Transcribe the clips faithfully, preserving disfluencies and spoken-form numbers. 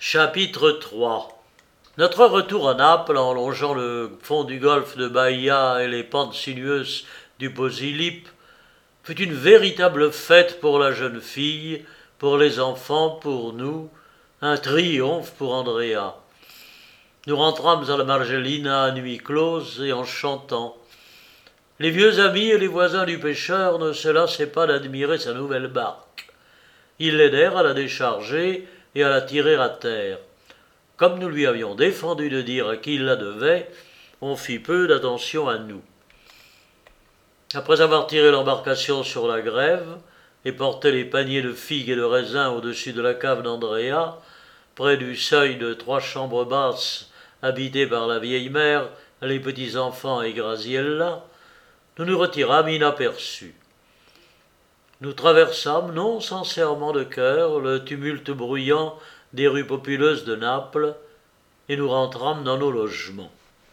Chapitre trois. Notre retour à Naples, en longeant le fond du golfe de Bahia et les pentes sinueuses du Posillipe, fut une véritable fête pour la jeune fille, pour les enfants, pour nous, un triomphe pour Andrea. Nous rentrâmes à la Margellina à nuit close et en chantant. Les vieux amis et les voisins du pêcheur ne se lassaient pas d'admirer sa nouvelle barque. Ils l'aidèrent à la décharger et à la tirer à terre. Comme nous lui avions défendu de dire à qui il la devait, on fit peu d'attention à nous. Après avoir tiré l'embarcation sur la grève et porté les paniers de figues et de raisins au-dessus de la cave d'Andrea, près du seuil de trois chambres basses habitées par la vieille mère, les petits-enfants et Graziella, nous nous retirâmes inaperçus. Nous traversâmes, non sans serrement de cœur, le tumulte bruyant des rues populeuses de Naples, et nous rentrâmes dans nos logements.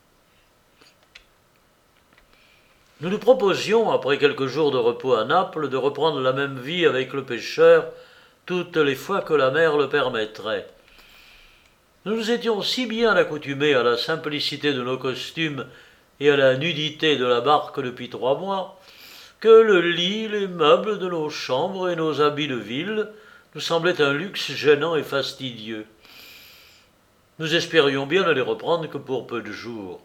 Nous nous proposions, après quelques jours de repos à Naples, de reprendre la même vie avec le pêcheur toutes les fois que la mer le permettrait. Nous nous étions si bien accoutumés à la simplicité de nos costumes et à la nudité de la barque depuis trois mois, que le lit, les meubles de nos chambres et nos habits de ville nous semblaient un luxe gênant et fastidieux. Nous espérions bien ne les reprendre que pour peu de jours.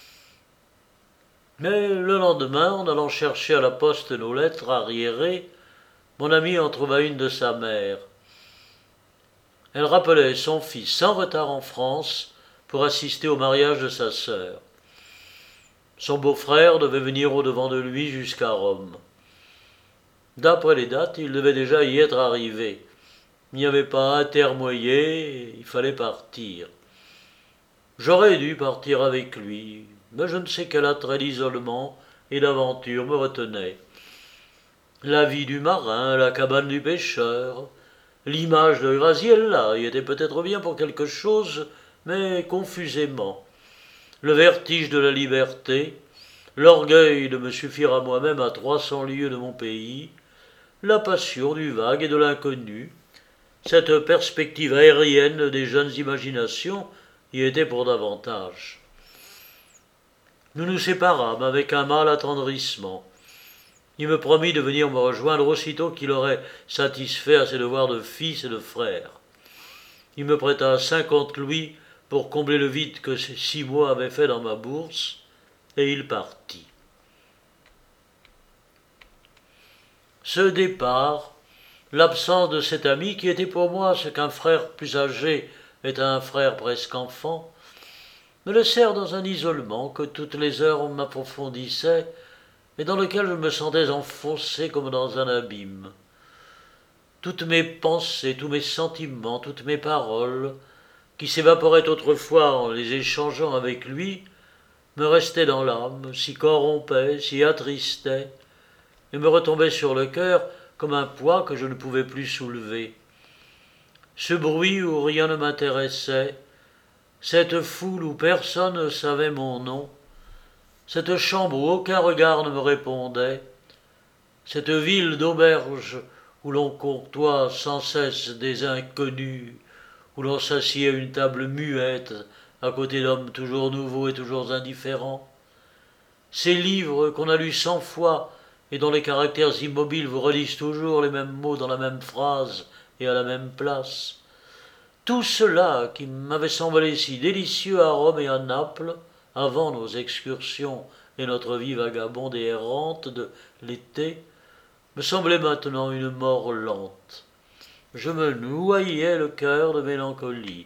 Mais le lendemain, en allant chercher à la poste nos lettres arriérées, mon ami en trouva une de sa mère. Elle rappelait son fils sans retard en France pour assister au mariage de sa sœur. Son beau-frère devait venir au-devant de lui jusqu'à Rome. D'après les dates, il devait déjà y être arrivé. Il n'y avait pas à termoyer, il fallait partir. J'aurais dû partir avec lui, mais je ne sais quel attrait d'isolement et d'aventure me retenait. La vie du marin, la cabane du pêcheur, l'image de Graziella y était peut-être bien pour quelque chose, mais confusément. Le vertige de la liberté, l'orgueil de me suffire à moi-même à trois cents lieues de mon pays, la passion du vague et de l'inconnu, cette perspective aérienne des jeunes imaginations y était pour davantage. Nous nous séparâmes avec un mâle attendrissement. Il me promit de venir me rejoindre aussitôt qu'il aurait satisfait à ses devoirs de fils et de frère. Il me prêta cinquante louis pour combler le vide que ces six mois avaient fait dans ma bourse, et il partit. Ce départ, l'absence de cet ami qui était pour moi ce qu'un frère plus âgé est à un frère presque enfant, me laissèrent dans un isolement que toutes les heures m'approfondissait et dans lequel je me sentais enfoncé comme dans un abîme. Toutes mes pensées, tous mes sentiments, toutes mes paroles, qui s'évaporaient autrefois en les échangeant avec lui, me restaient dans l'âme, s'y corrompaient, s'y attristaient, et me retombaient sur le cœur comme un poids que je ne pouvais plus soulever. Ce bruit où rien ne m'intéressait, cette foule où personne ne savait mon nom, cette chambre où aucun regard ne me répondait, cette ville d'auberge où l'on courtoie sans cesse des inconnus, où l'on s'assied à une table muette, à côté d'hommes toujours nouveaux et toujours indifférents. Ces livres qu'on a lus cent fois et dont les caractères immobiles vous relisent toujours les mêmes mots dans la même phrase et à la même place. Tout cela qui m'avait semblé si délicieux à Rome et à Naples, avant nos excursions et notre vie vagabonde et errante de l'été, me semblait maintenant une mort lente. Je me noyais le cœur de mélancolie.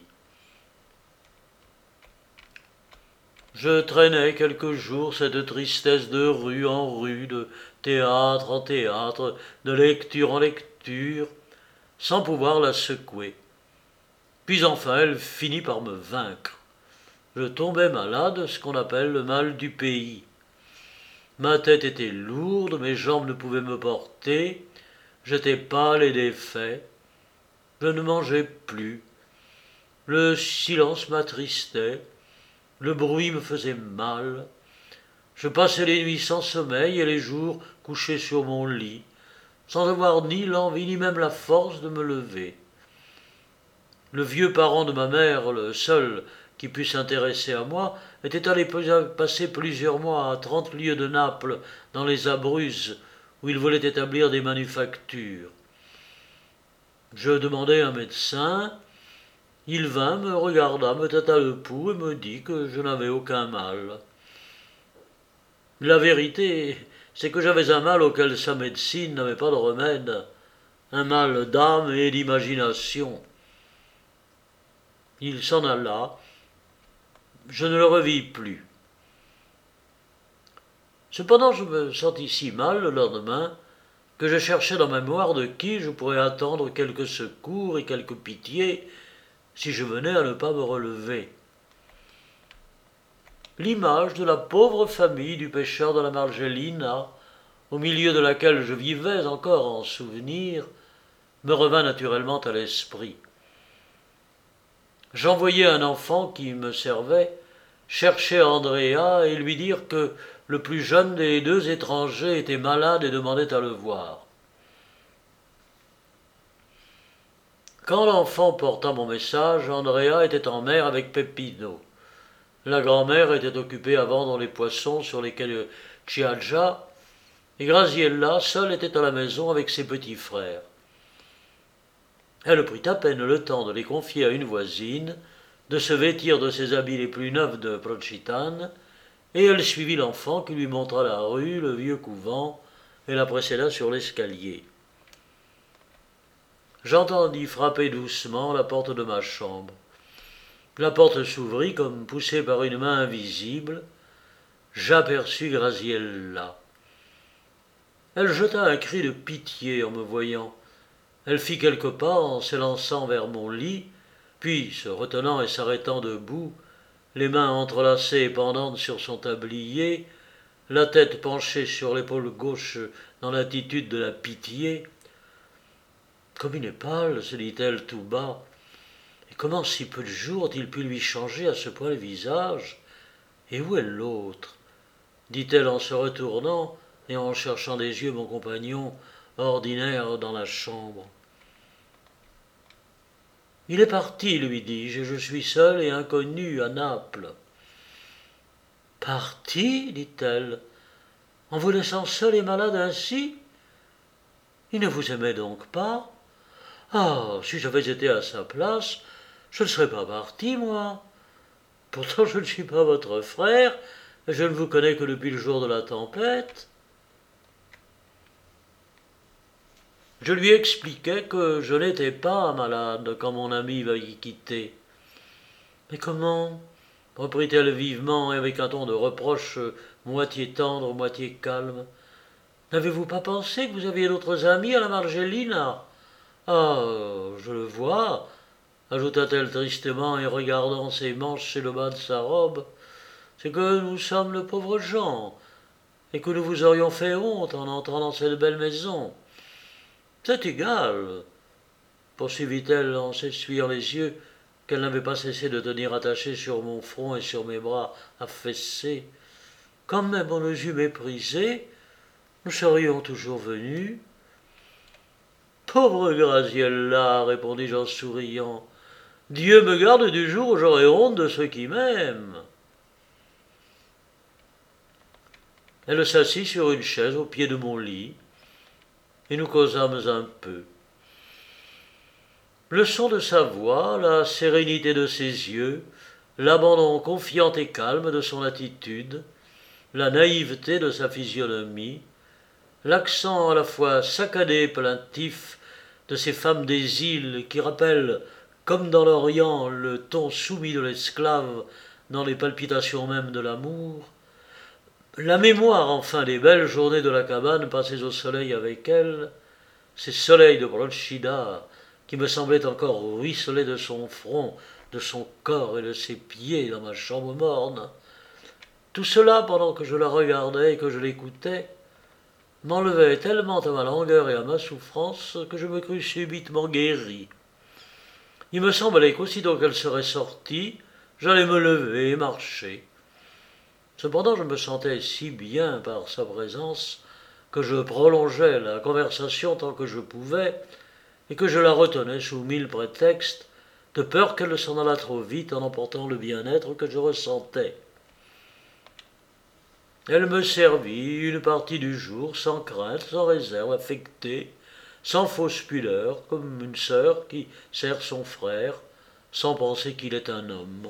Je traînais quelques jours cette tristesse de rue en rue, de théâtre en théâtre, de lecture en lecture, sans pouvoir la secouer. Puis enfin elle finit par me vaincre. Je tombais malade, ce qu'on appelle le mal du pays. Ma tête était lourde, mes jambes ne pouvaient me porter, j'étais pâle et défait, je ne mangeais plus, le silence m'attristait, le bruit me faisait mal, je passais les nuits sans sommeil et les jours couché sur mon lit, sans avoir ni l'envie ni même la force de me lever. Le vieux parent de ma mère, le seul qui put s'intéresser à moi, était allé passer plusieurs mois à trente lieues de Naples, dans les Abruzzes, où il voulait établir des manufactures. Je demandai un médecin. Il vint, me regarda, me tâta le pouls et me dit que je n'avais aucun mal. La vérité, c'est que j'avais un mal auquel sa médecine n'avait pas de remède, un mal d'âme et d'imagination. Il s'en alla, je ne le revis plus. Cependant, je me sentis si mal le lendemain que je cherchais dans ma mémoire de qui je pourrais attendre quelque secours et quelque pitié si je venais à ne pas me relever. L'image de la pauvre famille du pêcheur de la Margellina, au milieu de laquelle je vivais encore en souvenir, me revint naturellement à l'esprit. J'envoyai un enfant qui me servait chercher Andrea et lui dire que le plus jeune des deux étrangers était malade et demandait à le voir. Quand l'enfant porta mon message, Andrea était en mer avec Peppino. La grand-mère était occupée à vendre les poissons sur les quais de Chioggia, et Graziella seule était à la maison avec ses petits frères. Elle prit à peine le temps de les confier à une voisine, de se vêtir de ses habits les plus neufs de Procitane, et elle suivit l'enfant qui lui montra la rue, le vieux couvent, et la précéda sur l'escalier. J'entendis frapper doucement la porte de ma chambre. La porte s'ouvrit comme poussée par une main invisible. J'aperçus Graziella. Elle jeta un cri de pitié en me voyant. Elle fit quelques pas en s'élançant vers mon lit, puis, se retenant et s'arrêtant debout, les mains entrelacées et pendantes sur son tablier, la tête penchée sur l'épaule gauche dans l'attitude de la pitié. « Comme il est pâle, se dit-elle tout bas, et comment si peu de jours ont-ils pu lui changer à ce point le visage? Et où est l'autre ?» dit-elle en se retournant et en cherchant des yeux mon compagnon ordinaire dans la chambre. « Il est parti, lui dis-je, et je suis seul et inconnu à Naples. »« Parti, dit-elle, en vous laissant seul et malade ainsi? Il ne vous aimait donc pas? Ah, si j'avais été à sa place, je ne serais pas parti, moi. Pourtant, je ne suis pas votre frère, et je ne vous connais que depuis le jour de la tempête. » Je lui expliquai que je n'étais pas malade quand mon ami m'avait quitté. « Mais comment ?» reprit-elle vivement et avec un ton de reproche moitié tendre, moitié calme. « N'avez-vous pas pensé que vous aviez d'autres amis à la Margellina? Ah, je le vois, » ajouta-t-elle tristement et regardant ses manches et le bas de sa robe, « c'est que nous sommes de pauvres gens, et que nous vous aurions fait honte en entrant dans cette belle maison. C'est égal, » poursuivit-elle en s'essuyant les yeux qu'elle n'avait pas cessé de tenir attachés sur mon front et sur mes bras affaissés. « Quand même on nous eût méprisés, nous serions toujours venus. »« Pauvre Graziella, répondis-je en souriant, Dieu me garde du jour où j'aurai honte de ceux qui m'aiment. » Elle s'assit sur une chaise au pied de mon lit, et nous causâmes un peu. Le son de sa voix, la sérénité de ses yeux, l'abandon confiant et calme de son attitude, la naïveté de sa physionomie, l'accent à la fois saccadé et plaintif de ces femmes des îles qui rappellent, comme dans l'Orient, le ton soumis de l'esclave dans les palpitations mêmes de l'amour, la mémoire enfin des belles journées de la cabane passées au soleil avec elle, ces soleils de Procida qui me semblaient encore ruisseler de son front, de son corps et de ses pieds dans ma chambre morne, tout cela, pendant que je la regardais et que je l'écoutais, m'enlevait tellement à ma langueur et à ma souffrance que je me crus subitement guéri. Il me semblait qu'aussitôt qu'elle serait sortie, j'allais me lever et marcher. Cependant, je me sentais si bien par sa présence que je prolongeais la conversation tant que je pouvais et que je la retenais sous mille prétextes de peur qu'elle ne s'en allât trop vite en emportant le bien-être que je ressentais. Elle me servit une partie du jour sans crainte, sans réserve affectée, sans fausse pudeur, comme une sœur qui sert son frère, sans penser qu'il est un homme.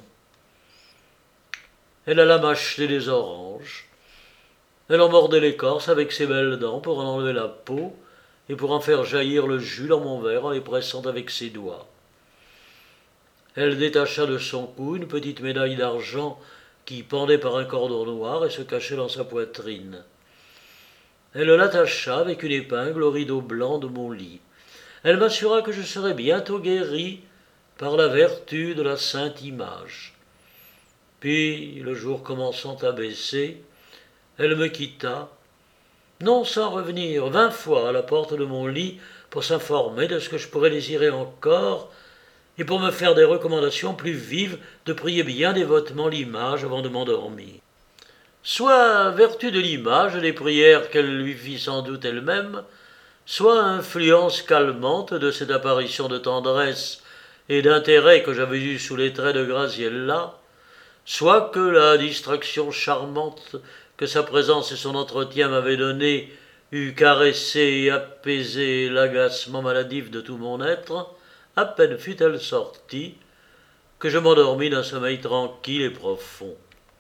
Elle alla m'acheter des oranges. Elle en mordait l'écorce avec ses belles dents pour en enlever la peau et pour en faire jaillir le jus dans mon verre en les pressant avec ses doigts. Elle détacha de son cou une petite médaille d'argent qui pendait par un cordon noir et se cachait dans sa poitrine. Elle l'attacha avec une épingle au rideau blanc de mon lit. Elle m'assura que je serais bientôt guéri par la vertu de la sainte image. Puis, le jour commençant à baisser, elle me quitta, non sans revenir vingt fois à la porte de mon lit pour s'informer de ce que je pourrais désirer encore et pour me faire des recommandations plus vives de prier bien dévotement l'image avant de m'endormir. Soit vertu de l'image des prières qu'elle lui fit sans doute elle-même, soit influence calmante de cette apparition de tendresse et d'intérêt que j'avais eue sous les traits de Graziella, soit que la distraction charmante que sa présence et son entretien m'avaient donnée eût caressé et apaisé l'agacement maladif de tout mon être, à peine fut-elle sortie, que je m'endormis d'un sommeil tranquille et profond.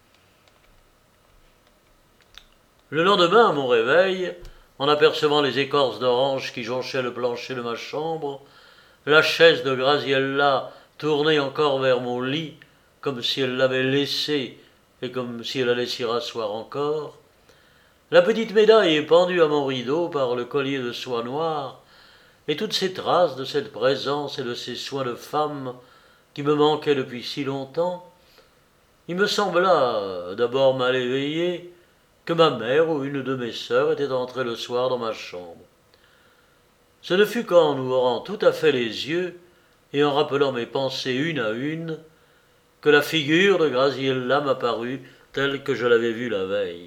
Le lendemain, à mon réveil, en apercevant les écorces d'orange qui jonchaient le plancher de ma chambre, la chaise de Graziella tournée encore vers mon lit, comme si elle l'avait laissée et comme si elle allait s'y rasseoir encore, la petite médaille pendue à mon rideau par le collier de soie noire, et toutes ces traces de cette présence et de ces soins de femme qui me manquaient depuis si longtemps, il me sembla, d'abord mal éveillé, que ma mère ou une de mes sœurs était entrée le soir dans ma chambre. Ce ne fut qu'en ouvrant tout à fait les yeux et en rappelant mes pensées une à une, que la figure de Graziella m'apparut telle que je l'avais vue la veille.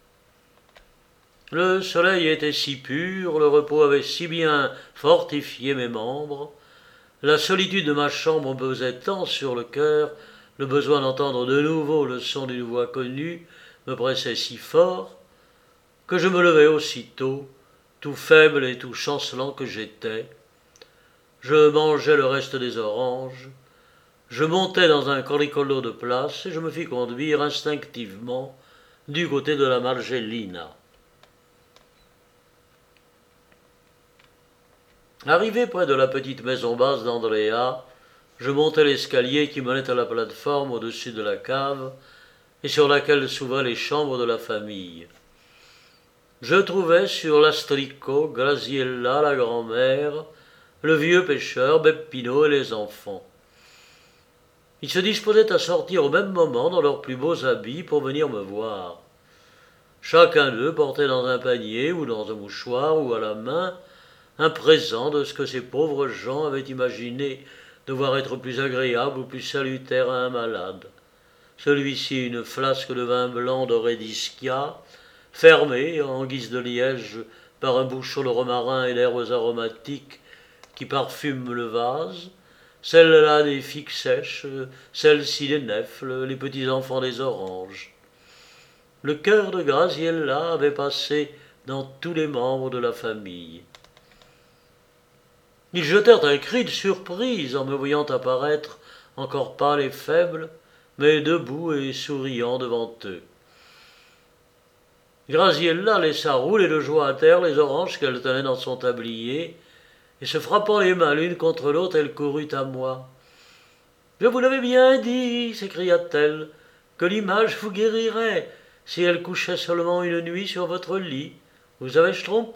Le soleil était si pur, le repos avait si bien fortifié mes membres, la solitude de ma chambre me pesait tant sur le cœur, le besoin d'entendre de nouveau le son d'une voix connue me pressait si fort, que je me levai aussitôt, tout faible et tout chancelant que j'étais. Je mangeai le reste des oranges, je montai dans un corricolo de place et je me fis conduire instinctivement du côté de la Margellina. Arrivé près de la petite maison basse d'Andrea, je montai l'escalier qui menait à la plate-forme au-dessus de la cave et sur laquelle s'ouvraient les chambres de la famille. Je trouvai sur l'astricot Graziella, la grand-mère, le vieux pêcheur, Beppino et les enfants. Ils se disposaient à sortir au même moment dans leurs plus beaux habits pour venir me voir. Chacun d'eux portait dans un panier ou dans un mouchoir ou à la main un présent de ce que ces pauvres gens avaient imaginé devoir être plus agréable ou plus salutaire à un malade. Celui-ci une flasque de vin blanc doré d'Ischia, fermée en guise de liège par un bouchon de romarin et d'herbes aromatiques qui parfument le vase, celle-là des figues sèches, celle-ci des nèfles, les petits enfants des oranges. Le cœur de Graziella avait passé dans tous les membres de la famille. Ils jetèrent un cri de surprise en me voyant apparaître, encore pâle et faible, mais debout et souriant devant eux. Graziella laissa rouler de joie à terre les oranges qu'elle tenait dans son tablier, et se frappant les mains l'une contre l'autre, elle courut à moi. « Je vous l'avais bien dit, s'écria-t-elle, que l'image vous guérirait si elle couchait seulement une nuit sur votre lit. Vous avais-je trompé ?»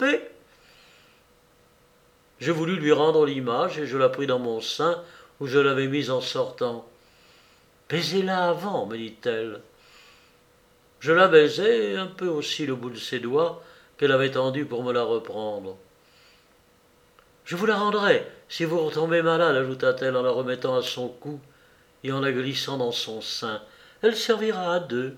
Je voulus lui rendre l'image et je la pris dans mon sein où je l'avais mise en sortant. « Baisez-la avant, me dit-elle. » Je la baisai, un peu aussi le bout de ses doigts qu'elle avait tendu pour me la reprendre. « Je vous la rendrai si vous retombez malade, ajouta-t-elle en la remettant à son cou et en la glissant dans son sein. Elle servira à deux.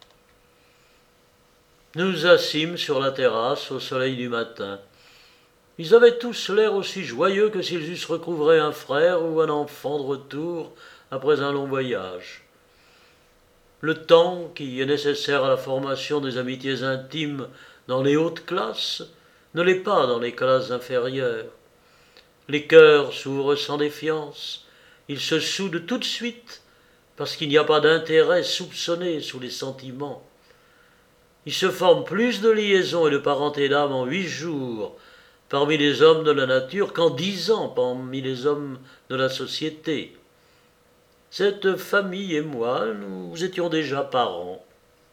Nous assîmes sur la terrasse au soleil du matin. Ils avaient tous l'air aussi joyeux que s'ils eussent recouvré un frère ou un enfant de retour après un long voyage. Le temps qui est nécessaire à la formation des amitiés intimes dans les hautes classes ne l'est pas dans les classes inférieures. Les cœurs s'ouvrent sans défiance, ils se soudent tout de suite parce qu'il n'y a pas d'intérêt soupçonné sous les sentiments. Il se forme plus de liaisons et de parenté d'âme en huit jours parmi les hommes de la nature qu'en dix ans parmi les hommes de la société. Cette famille et moi, nous étions déjà parents.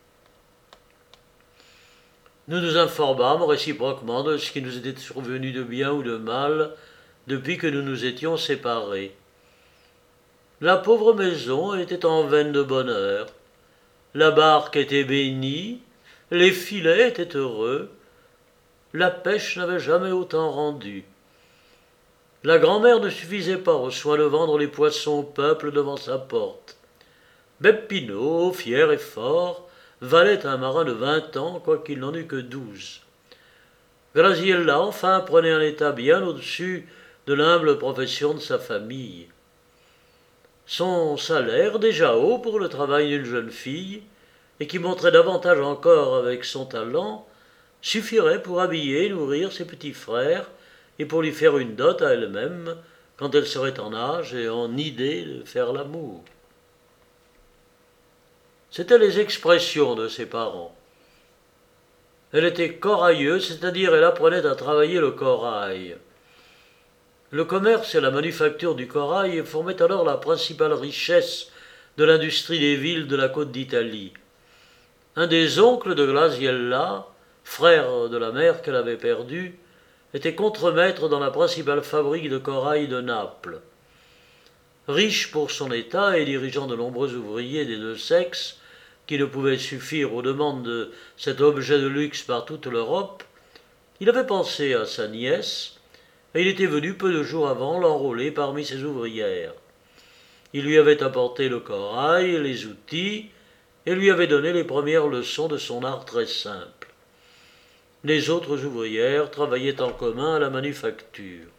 Nous nous informâmes réciproquement de ce qui nous était survenu de bien ou de mal depuis que nous nous étions séparés. La pauvre maison était en veine de bonheur. La barque était bénie, les filets étaient heureux, la pêche n'avait jamais autant rendu. La grand-mère ne suffisait pas au soin de vendre les poissons au peuple devant sa porte. Beppino, fier et fort, valait un marin de vingt ans, quoiqu'il n'en eût que douze. Graziella, enfin, prenait un état bien au-dessus de l'humble profession de sa famille. Son salaire, déjà haut pour le travail d'une jeune fille, et qui montrait davantage encore avec son talent, suffirait pour habiller et nourrir ses petits frères, et pour lui faire une dot à elle-même, quand elle serait en âge et en idée de faire l'amour. C'étaient les expressions de ses parents. Elle était corailleuse, c'est-à-dire elle apprenait à travailler le corail. Le commerce et la manufacture du corail formaient alors la principale richesse de l'industrie des villes de la côte d'Italie. Un des oncles de Graziella, frère de la mère qu'elle avait perdue, était contremaître dans la principale fabrique de corail de Naples. Riche pour son état et dirigeant de nombreux ouvriers des deux sexes, qui ne pouvaient suffire aux demandes de cet objet de luxe par toute l'Europe, il avait pensé à sa nièce, et il était venu peu de jours avant l'enrôler parmi ses ouvrières. Il lui avait apporté le corail, les outils, et lui avait donné les premières leçons de son art très simple. Les autres ouvrières travaillaient en commun à la manufacture.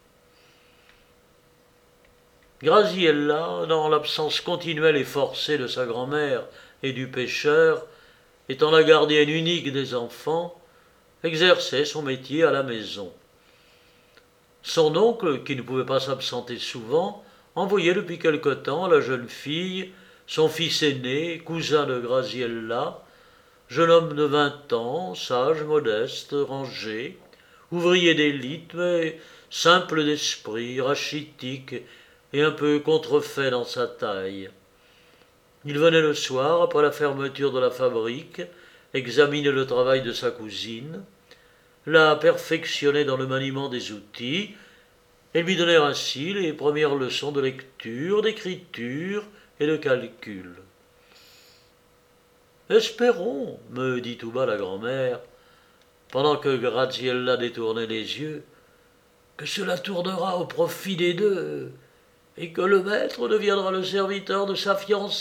Graziella, dans l'absence continuelle et forcée de sa grand-mère et du pêcheur, étant la gardienne unique des enfants, exerçait son métier à la maison. Son oncle, qui ne pouvait pas s'absenter souvent, envoyait depuis quelque temps à la jeune fille son fils aîné, cousin de Graziella, jeune homme de vingt ans, sage, modeste, rangé, ouvrier d'élite, mais simple d'esprit, rachitique et un peu contrefait dans sa taille. Il venait le soir, après la fermeture de la fabrique, examiner le travail de sa cousine, la perfectionnait dans le maniement des outils, et lui donnait ainsi les premières leçons de lecture, d'écriture et de calcul. « Espérons, me dit tout bas la grand-mère, pendant que Graziella détournait les yeux, que cela tournera au profit des deux, et que le maître deviendra le serviteur de sa fiancée. »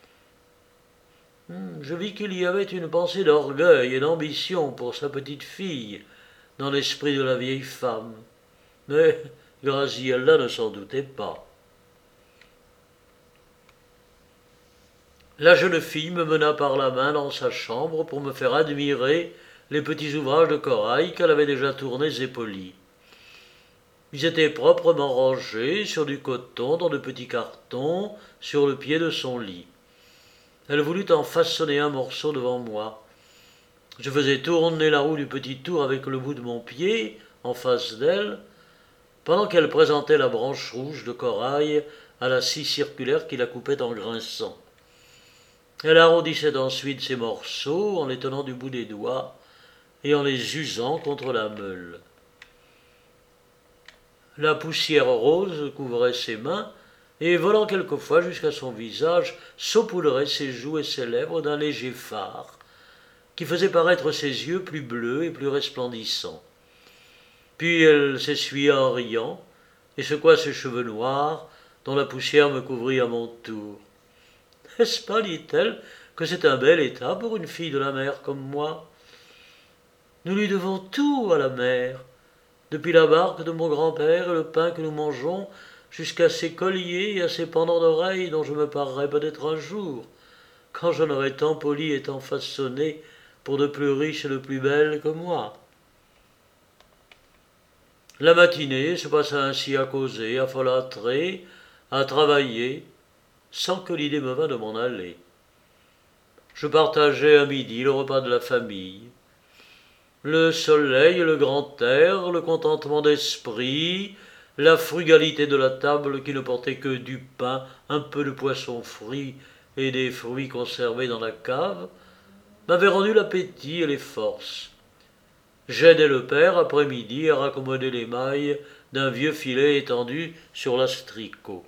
Je vis qu'il y avait une pensée d'orgueil et d'ambition pour sa petite fille dans l'esprit de la vieille femme, mais Graziella ne s'en doutait pas. La jeune fille me mena par la main dans sa chambre pour me faire admirer les petits ouvrages de corail qu'elle avait déjà tournés et polis. Ils étaient proprement rangés sur du coton dans de petits cartons sur le pied de son lit. Elle voulut en façonner un morceau devant moi. Je faisais tourner la roue du petit tour avec le bout de mon pied, en face d'elle, pendant qu'elle présentait la branche rouge de corail à la scie circulaire qui la coupait en grinçant. Elle arrondissait ensuite ces morceaux en les tenant du bout des doigts et en les usant contre la meule. La poussière rose couvrait ses mains et, volant quelquefois jusqu'à son visage, saupoudrait ses joues et ses lèvres d'un léger fard qui faisait paraître ses yeux plus bleus et plus resplendissants. Puis elle s'essuya en riant et secoua ses cheveux noirs dont la poussière me couvrit à mon tour. « N'est-ce pas, dit-elle, que c'est un bel état pour une fille de la mer comme moi ? Nous lui devons tout à la mer. depuis la barque de mon grand-père et le pain que nous mangeons, jusqu'à ces colliers et à ces pendants d'oreilles dont je me parerai peut-être un jour, quand je n'aurai tant poli et tant façonné pour de plus riches et de plus belles que moi. » La matinée se passa ainsi à causer, à folâtrer, à travailler, sans que l'idée me vînt de m'en aller. Je partageai à midi le repas de la famille. Le soleil, le grand air, le contentement d'esprit, la frugalité de la table qui ne portait que du pain, un peu de poisson frit et des fruits conservés dans la cave, m'avaient rendu l'appétit et les forces. J'aidai le père après-midi à raccommoder les mailles d'un vieux filet étendu sur l'astricot.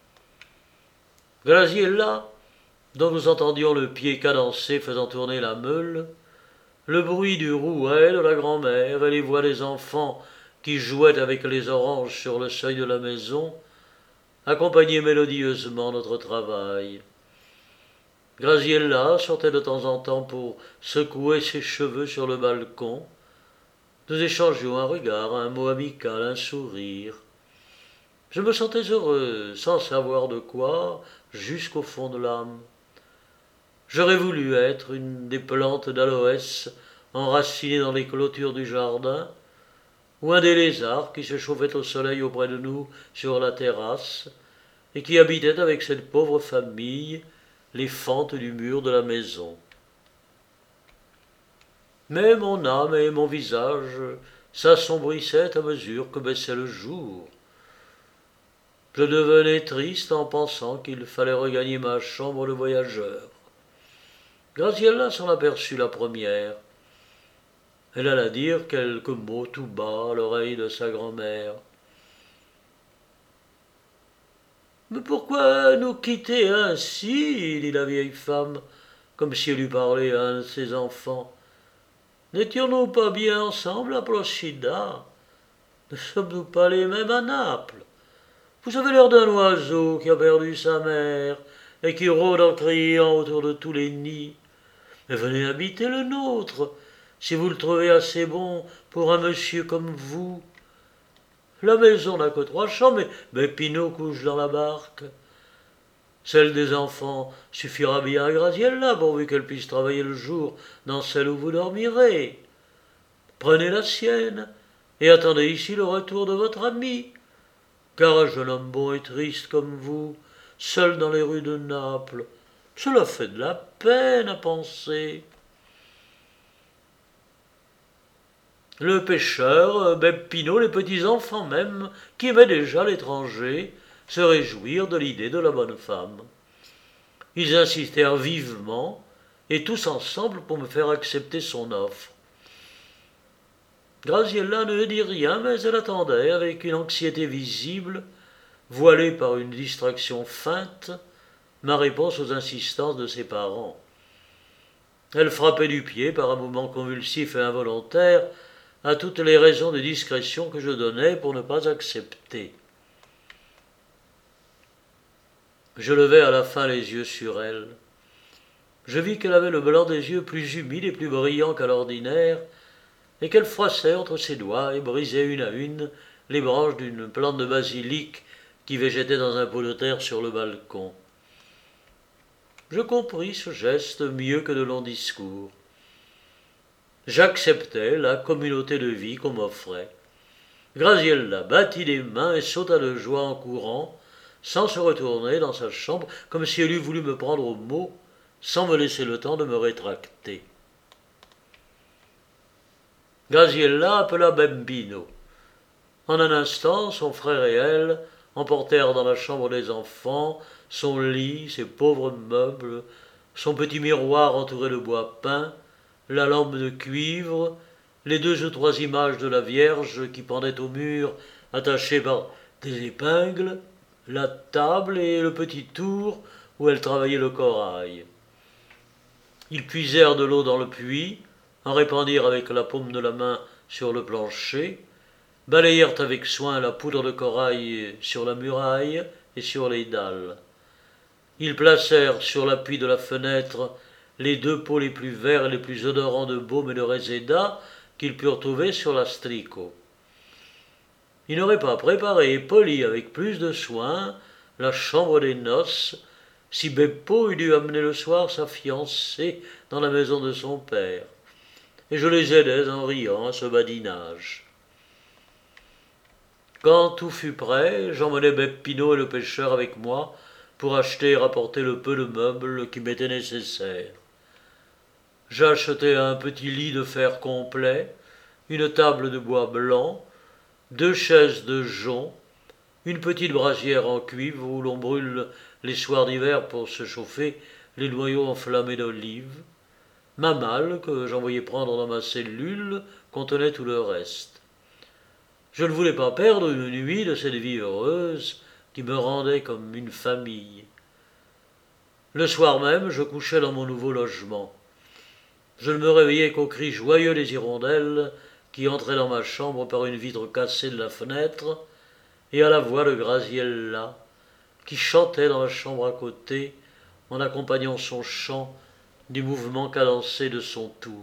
Graziella, dont nous entendions le pied cadencé faisant tourner la meule, le bruit du rouet de la grand-mère et les voix des enfants qui jouaient avec les oranges sur le seuil de la maison accompagnaient mélodieusement notre travail. Graziella sortait de temps en temps pour secouer ses cheveux sur le balcon. Nous échangions un regard, un mot amical, un sourire. Je me sentais heureux, sans savoir de quoi, jusqu'au fond de l'âme. J'aurais voulu être une des plantes d'aloès enracinées dans les clôtures du jardin, ou un des lézards qui se chauffaient au soleil auprès de nous sur la terrasse, et qui habitaient avec cette pauvre famille les fentes du mur de la maison. Mais mon âme et mon visage s'assombrissaient à mesure que baissait le jour. Je devenais triste en pensant qu'il fallait regagner ma chambre de voyageur. Graziella s'en aperçut la première. Elle alla dire quelques mots tout bas à l'oreille de sa grand-mère. « Mais pourquoi nous quitter ainsi ?» dit la vieille femme, comme si elle eût parlé à un de ses enfants. « N'étions-nous pas bien ensemble à Procida? Ne sommes-nous pas les mêmes à Naples? Vous avez l'air d'un oiseau qui a perdu sa mère et qui rôde en criant autour de tous les nids. Mais venez habiter le nôtre, si vous le trouvez assez bon pour un monsieur comme vous. La maison n'a que trois chambres, mais, mais Pinot couche dans la barque. Celle des enfants suffira bien à Graziella, pourvu qu'elle puisse travailler le jour dans celle où vous dormirez. Prenez la sienne, et attendez ici le retour de votre ami, car un jeune homme bon et triste comme vous, seul dans les rues de Naples, cela fait de la peine à penser. » Le pêcheur, Beppino, les petits-enfants même, qui aimaient déjà l'étranger, se réjouirent de l'idée de la bonne femme. Ils insistèrent vivement, et tous ensemble pour me faire accepter son offre. Graziella ne dit rien, mais elle attendait avec une anxiété visible, voilée par une distraction feinte, ma réponse aux insistances de ses parents. Elle frappait du pied, par un mouvement convulsif et involontaire, à toutes les raisons de discrétion que je donnais pour ne pas accepter. Je levai à la fin les yeux sur elle. Je vis qu'elle avait le blanc des yeux plus humide et plus brillant qu'à l'ordinaire, et qu'elle froissait entre ses doigts et brisait une à une les branches d'une plante de basilic qui végétait dans un pot de terre sur le balcon. Je compris ce geste mieux que de longs discours. J'acceptais la communauté de vie qu'on m'offrait. Graziella battit des mains et sauta de joie en courant, sans se retourner dans sa chambre, comme si elle eût voulu me prendre au mot, sans me laisser le temps de me rétracter. Graziella appela Beppino. En un instant, son frère et elle emportèrent dans la chambre des enfants son lit, ses pauvres meubles, son petit miroir entouré de bois peint, la lampe de cuivre, les deux ou trois images de la Vierge qui pendaient au mur, attachées par des épingles, la table et le petit tour où elle travaillait le corail. Ils puisèrent de l'eau dans le puits, en répandirent avec la paume de la main sur le plancher, balayèrent avec soin la poudre de corail sur la muraille et sur les dalles. Ils placèrent sur l'appui de la fenêtre les deux pots les plus verts et les plus odorants de baume et de réséda qu'ils purent trouver sur l'astricot. il n'aurait pas préparé et poli avec plus de soin la chambre des noces si Beppo eût dû amener le soir sa fiancée dans la maison de son père. Et je les aidais en riant à ce badinage. Quand tout fut prêt, j'emmenai Beppino et le pêcheur avec moi pour acheter et rapporter le peu de meubles qui m'étaient nécessaires. J'achetai un petit lit de fer complet, une table de bois blanc, deux chaises de jonc, une petite brasière en cuivre où l'on brûle les soirs d'hiver pour se chauffer les noyaux enflammés d'olive. Ma malle, que j'envoyais prendre dans ma cellule, contenait tout le reste. Je ne voulais pas perdre une nuit de cette vie heureuse qui me rendait comme une famille. Le soir même, je couchais dans mon nouveau logement. Je ne me réveillais qu'au cri joyeux des hirondelles qui entraient dans ma chambre par une vitre cassée de la fenêtre, et à la voix de Graziella, qui chantait dans la chambre à côté, en accompagnant son chant du mouvement cadencé de son tour.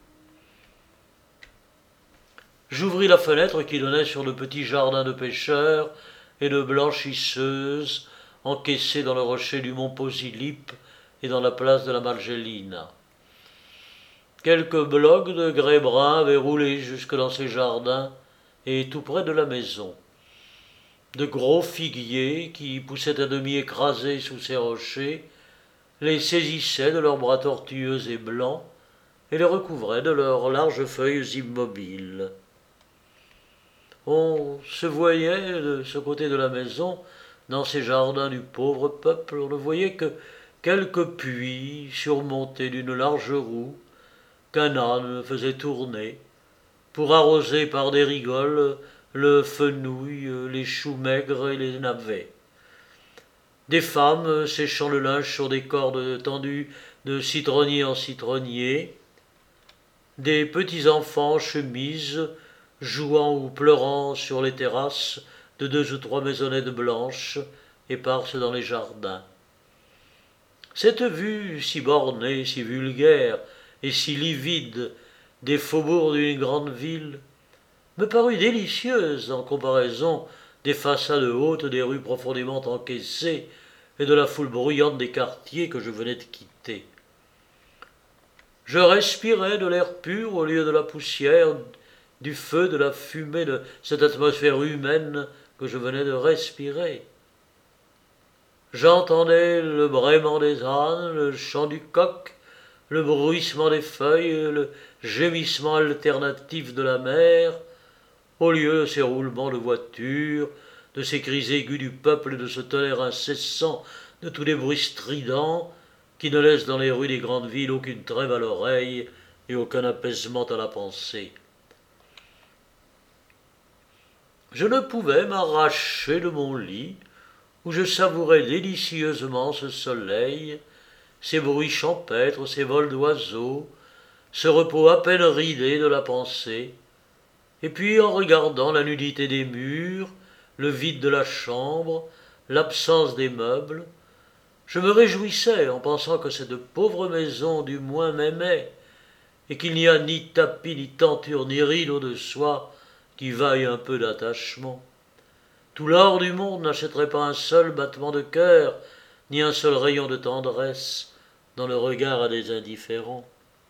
J'ouvris la fenêtre qui donnait sur le petit jardin de pêcheurs et de blanchisseuses encaissé dans le rocher du mont Posillipe et dans la place de la Margellina. Quelques blocs de grès brun avaient roulé jusque dans ces jardins et tout près de la maison. De gros figuiers, qui poussaient à demi écrasés sous ces rochers, les saisissaient de leurs bras tortueux et blancs et les recouvraient de leurs larges feuilles immobiles. On se voyait de ce côté de la maison, dans ces jardins du pauvre peuple, on ne voyait que quelques puits surmontés d'une large roue qu'un âne faisait tourner pour arroser par des rigoles le fenouil, les choux maigres et les navets. Des femmes séchant le linge sur des cordes tendues de citronnier en citronnier, des petits enfants en chemise jouant ou pleurant sur les terrasses de deux ou trois maisonnettes blanches éparses dans les jardins. Cette vue si bornée, si vulgaire et si livide des faubourgs d'une grande ville me parut délicieuse en comparaison des façades hautes des rues profondément encaissées et de la foule bruyante des quartiers que je venais de quitter. Je respirais de l'air pur au lieu de la poussière, du feu, de la fumée, de cette atmosphère humaine que je venais de respirer. J'entendais le braiement des ânes, le chant du coq, le bruissement des feuilles, le gémissement alternatif de la mer, au lieu de ces roulements de voitures, de ces cris aigus du peuple et de ce tonnerre incessant de tous les bruits stridents qui ne laissent dans les rues des grandes villes aucune trêve à l'oreille et aucun apaisement à la pensée. Je ne pouvais m'arracher de mon lit, où je savourais délicieusement ce soleil, ces bruits champêtres, ces vols d'oiseaux, ce repos à peine ridé de la pensée, et puis en regardant la nudité des murs, le vide de la chambre, l'absence des meubles, je me réjouissais en pensant que cette pauvre maison du moins m'aimait, et qu'il n'y a ni tapis, ni tenture, ni rideau de soie qui vaille un peu d'attachement. Tout l'or du monde n'achèterait pas un seul battement de cœur, ni un seul rayon de tendresse dans le regard à des indifférents.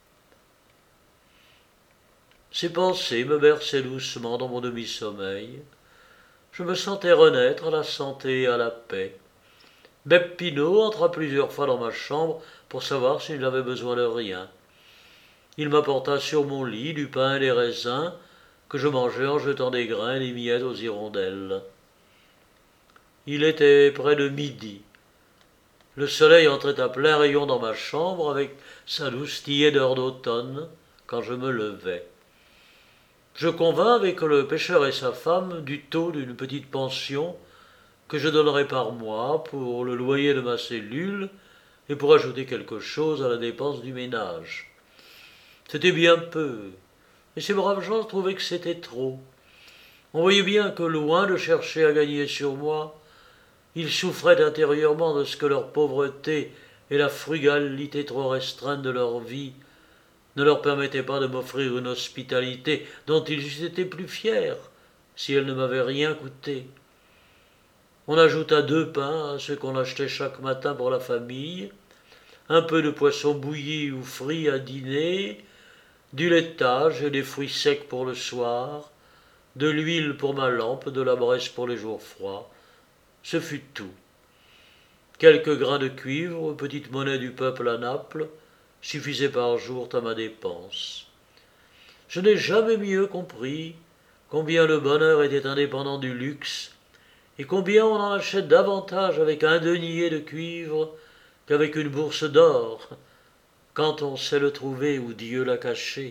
Ces pensées me berçaient doucement dans mon demi-sommeil. Je me sentais renaître à la santé et à la paix. Beppino entra plusieurs fois dans ma chambre pour savoir s'il avait besoin de rien. Il m'apporta sur mon lit du pain et des raisins que je mangeais en jetant des grains et des miettes aux hirondelles. Il était près de midi. Le soleil entrait à plein rayon dans ma chambre avec sa douce tiédeur d'automne quand je me levai. Je convins avec le pêcheur et sa femme du taux d'une petite pension que je donnerais par mois pour le loyer de ma cellule et pour ajouter quelque chose à la dépense du ménage. C'était bien peu, et ces braves gens trouvaient que c'était trop. On voyait bien que, loin de chercher à gagner sur moi, ils souffraient intérieurement de ce que leur pauvreté et la frugalité trop restreinte de leur vie ne leur permettaient pas de m'offrir une hospitalité dont ils eussent été plus fiers si elle ne m'avait rien coûté. On ajouta deux pains à ce qu'on achetait chaque matin pour la famille, un peu de poisson bouilli ou frit à dîner, du laitage et des fruits secs pour le soir, de l'huile pour ma lampe, de la braise pour les jours froids. Ce fut tout. Quelques grains de cuivre, petite monnaie du peuple à Naples, suffisaient par jour à ma dépense. Je n'ai jamais mieux compris combien le bonheur était indépendant du luxe, et combien on en achète davantage avec un denier de cuivre qu'avec une bourse d'or, quand on sait le trouver où Dieu l'a caché.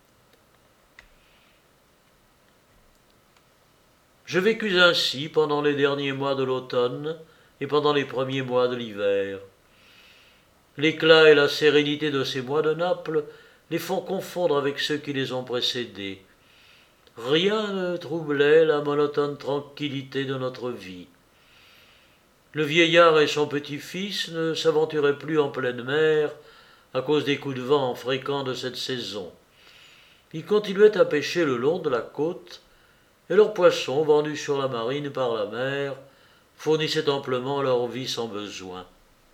Je vécus ainsi pendant les derniers mois de l'automne et pendant les premiers mois de l'hiver. L'éclat et la sérénité de ces mois de Naples les font confondre avec ceux qui les ont précédés. Rien ne troublait la monotone tranquillité de notre vie. Le vieillard et son petit-fils ne s'aventuraient plus en pleine mer à cause des coups de vent fréquents de cette saison. Ils continuaient à pêcher le long de la côte, et leurs poissons, vendus sur la marine par la mer, fournissaient amplement leur vie sans besoin.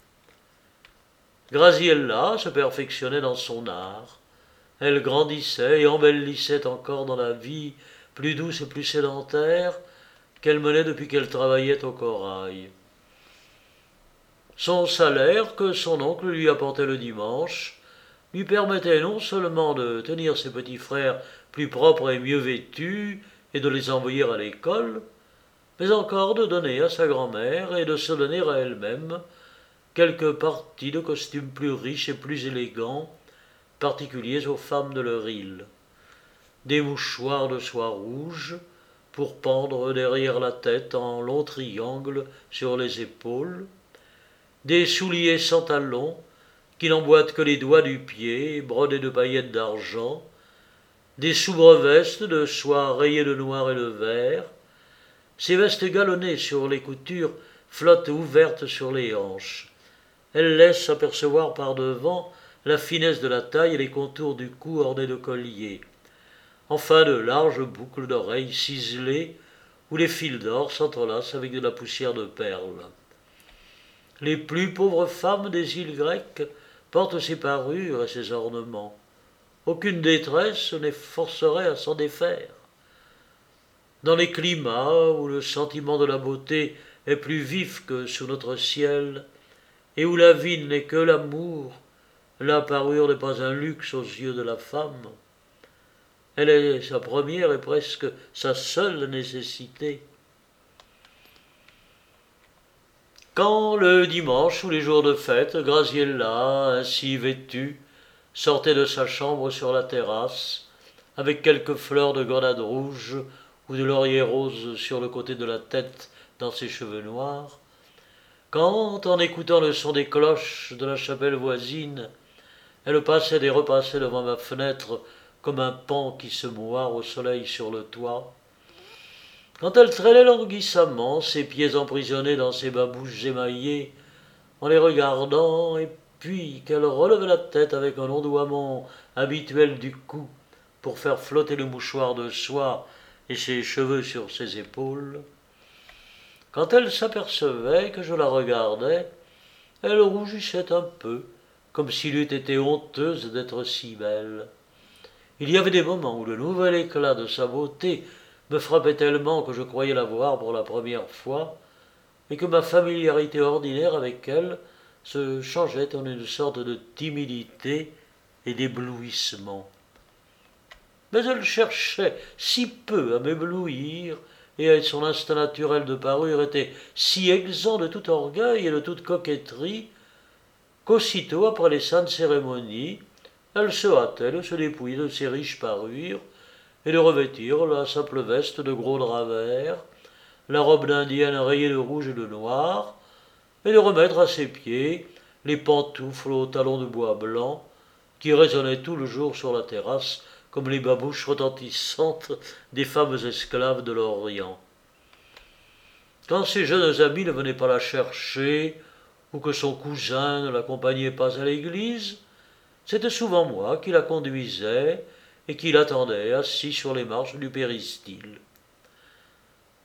Graziella se perfectionnait dans son art. Elle grandissait et embellissait encore dans la vie plus douce et plus sédentaire qu'elle menait depuis qu'elle travaillait au corail. Son salaire, que son oncle lui apportait le dimanche, lui permettait non seulement de tenir ses petits frères plus propres et mieux vêtus et de les envoyer à l'école, mais encore de donner à sa grand-mère et de se donner à elle-même quelques parties de costumes plus riches et plus élégants, particuliers aux femmes de leur île. Des mouchoirs de soie rouge, pour pendre derrière la tête en longs triangles sur les épaules, des souliers sans talons qui n'emboîtent que les doigts du pied, brodés de paillettes d'argent, des soubres-vestes de soie rayées de noir et de vert. Ces vestes galonnées sur les coutures flottent ouvertes sur les hanches. Elles laissent apercevoir par devant la finesse de la taille et les contours du cou ornés de colliers. Enfin de larges boucles d'oreilles ciselées où les fils d'or s'entrelacent avec de la poussière de perles. Les plus pauvres femmes des îles grecques portent ces parures et ces ornements. Aucune détresse ne forcerait à s'en défaire. Dans les climats où le sentiment de la beauté est plus vif que sous notre ciel, et où la vie n'est que l'amour, la parure n'est pas un luxe aux yeux de la femme. Elle est sa première et presque sa seule nécessité. Quand le dimanche ou les jours de fête, Graziella, ainsi vêtue, sortait de sa chambre sur la terrasse, avec quelques fleurs de grenade rouge ou de laurier rose sur le côté de la tête dans ses cheveux noirs, quand, en écoutant le son des cloches de la chapelle voisine, elle passait et repassait devant ma fenêtre comme un paon qui se moire au soleil sur le toit, quand elle traînait languissamment, ses pieds emprisonnés dans ses babouches émaillées, en les regardant, et puis qu'elle relevait la tête avec un ondoiement habituel du cou pour faire flotter le mouchoir de soie et ses cheveux sur ses épaules, quand elle s'apercevait que je la regardais, elle rougissait un peu, comme s'il eût été honteuse d'être si belle. Il y avait des moments où le nouvel éclat de sa beauté me frappait tellement que je croyais la voir pour la première fois, et que ma familiarité ordinaire avec elle se changeait en une sorte de timidité et d'éblouissement. Mais elle cherchait si peu à m'éblouir, et son instinct naturel de parure était si exempt de tout orgueil et de toute coquetterie, qu'aussitôt après les saintes cérémonies, elle se hâtait de se dépouiller de ses riches parures et de revêtir la simple veste de gros drap vert, la robe d'indienne rayée de rouge et de noir, et de remettre à ses pieds les pantoufles aux talons de bois blanc qui résonnaient tout le jour sur la terrasse comme les babouches retentissantes des femmes esclaves de l'Orient. Quand ses jeunes amis ne venaient pas la chercher, ou que son cousin ne l'accompagnait pas à l'église, c'était souvent moi qui la conduisais et qui l'attendais assis sur les marches du péristyle.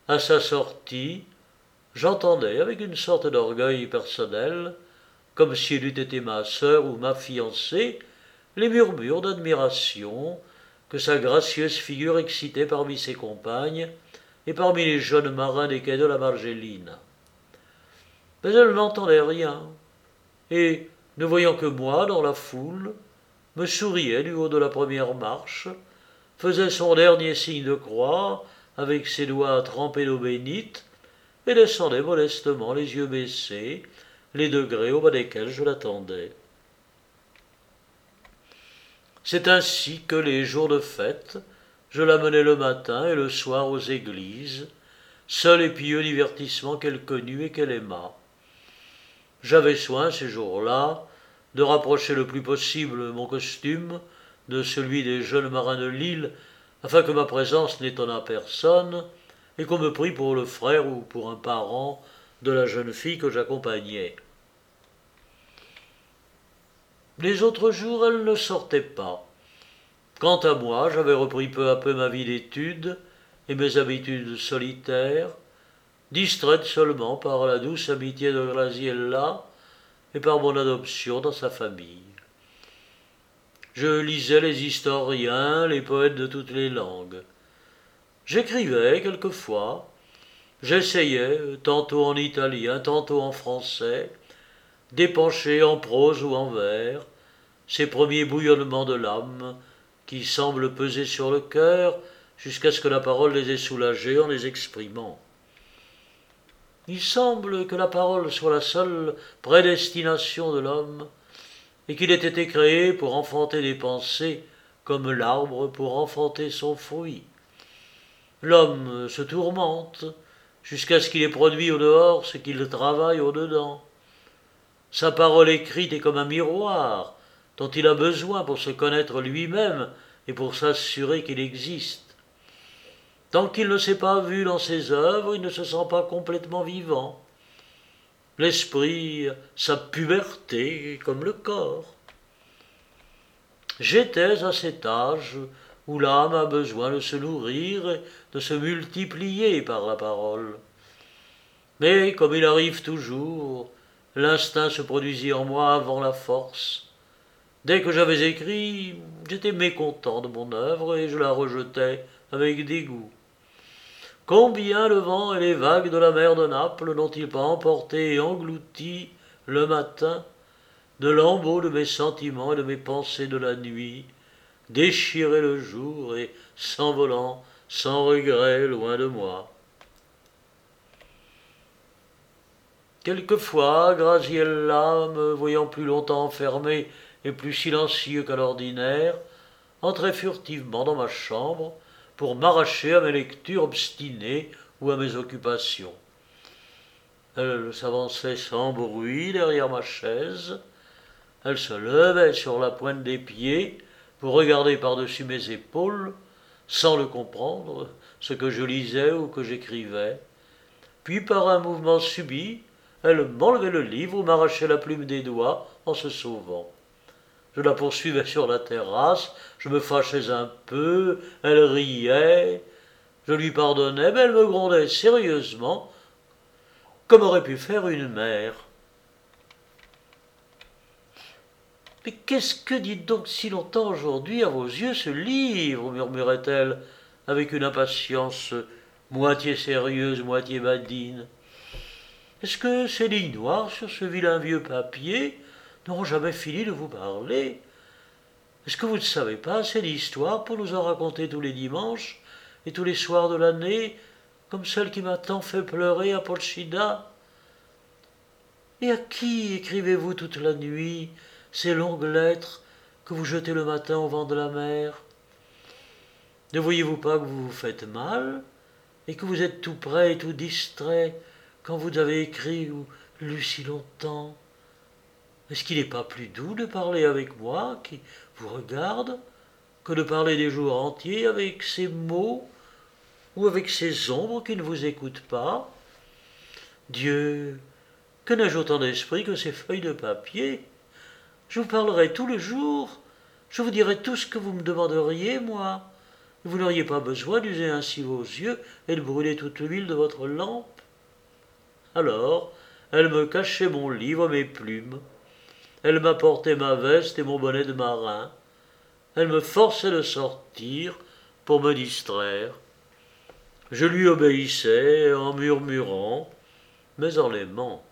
À sa sortie, j'entendais avec une sorte d'orgueil personnel, comme si elle eût été ma sœur ou ma fiancée, les murmures d'admiration que sa gracieuse figure excitait parmi ses compagnes et parmi les jeunes marins des quais de la Margellina. Mais elle n'entendait rien, et, ne voyant que moi dans la foule, me souriait du haut de la première marche, faisait son dernier signe de croix avec ses doigts trempés d'eau bénite, et descendait modestement les yeux baissés, les degrés au bas desquels je l'attendais. C'est ainsi que les jours de fête, je l'amenais le matin et le soir aux églises, seul et pieux divertissement qu'elle connut et qu'elle aima. J'avais soin, ces jours-là, de rapprocher le plus possible mon costume de celui des jeunes marins de l'île, afin que ma présence n'étonnât personne, et qu'on me prît pour le frère ou pour un parent de la jeune fille que j'accompagnais. Les autres jours, elle ne sortait pas. Quant à moi, j'avais repris peu à peu ma vie d'études et mes habitudes solitaires, distraite seulement par la douce amitié de Graziella et par mon adoption dans sa famille. Je lisais les historiens, les poètes de toutes les langues. J'écrivais quelquefois, j'essayais, tantôt en italien, tantôt en français, d'épancher en prose ou en vers ces premiers bouillonnements de l'âme qui semblent peser sur le cœur jusqu'à ce que la parole les ait soulagés en les exprimant. Il semble que la parole soit la seule prédestination de l'homme et qu'il ait été créé pour enfanter des pensées comme l'arbre pour enfanter son fruit. L'homme se tourmente jusqu'à ce qu'il ait produit au dehors ce qu'il travaille au dedans. Sa parole écrite est comme un miroir dont il a besoin pour se connaître lui-même et pour s'assurer qu'il existe. Tant qu'il ne s'est pas vu dans ses œuvres, il ne se sent pas complètement vivant. L'esprit, sa puberté, comme le corps. J'étais à cet âge où l'âme a besoin de se nourrir et de se multiplier par la parole. Mais, comme il arrive toujours, l'instinct se produisit en moi avant la force. Dès que j'avais écrit, j'étais mécontent de mon œuvre et je la rejetais avec dégoût. Combien le vent et les vagues de la mer de Naples n'ont-ils pas emporté et englouti le matin de lambeaux de mes sentiments et de mes pensées de la nuit, déchiré le jour et s'envolant sans regret loin de moi. Quelquefois, Graziella, me voyant plus longtemps enfermé et plus silencieux qu'à l'ordinaire, entrait furtivement dans ma chambre pour m'arracher à mes lectures obstinées ou à mes occupations. Elle s'avançait sans bruit derrière ma chaise, elle se levait sur la pointe des pieds pour regarder par-dessus mes épaules, sans le comprendre, ce que je lisais ou que j'écrivais, puis par un mouvement subit, elle m'enlevait le livre ou m'arrachait la plume des doigts en se sauvant. Je la poursuivais sur la terrasse, je me fâchais un peu, elle riait, je lui pardonnais, mais elle me grondait sérieusement, comme aurait pu faire une mère. « Mais qu'est-ce que dit donc si longtemps aujourd'hui à vos yeux ce livre ?» murmurait-elle avec une impatience moitié sérieuse, moitié badine. « Est-ce que ces lignes noires sur ce vilain vieux papier n'auront jamais fini de vous parler? Est-ce que vous ne savez pas assez d'histoires pour nous en raconter tous les dimanches et tous les soirs de l'année, comme celle qui m'a tant fait pleurer à Polcida? Et à qui écrivez-vous toute la nuit ces longues lettres que vous jetez le matin au vent de la mer? Ne voyez-vous pas que vous vous faites mal et que vous êtes tout prêt et tout distrait quand vous avez écrit ou lu si longtemps? Est-ce qu'il n'est pas plus doux de parler avec moi, qui vous regarde, que de parler des jours entiers avec ces mots ou avec ces ombres qui ne vous écoutent pas? Dieu, que n'ai-je autant d'esprit que ces feuilles de papier? Je vous parlerai tout le jour, je vous dirai tout ce que vous me demanderiez, moi, Vous n'auriez pas besoin d'user ainsi vos yeux et de brûler toute l'huile de votre lampe. Alors, elle me cachait mon livre, mes plumes. Elle m'apportait ma veste et mon bonnet de marin. Elle me forçait de sortir pour me distraire. Je lui obéissais en murmurant, mais en l'aimant.